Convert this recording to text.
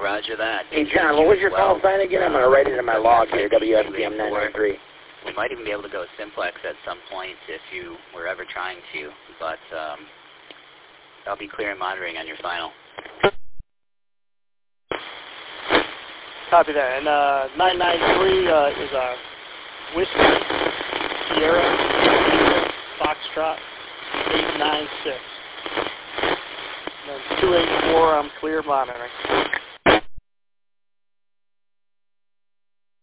Roger that. Hey, John, what was your call sign again? I'm going to write it in my log here, WSPM 993. We might even be able to go simplex at some point if you were ever trying to, but I'll be clear and monitoring on your final. Copy that. And 993 is a Whiskey Sierra Foxtrot 896. And then 284, I'm clear monitoring.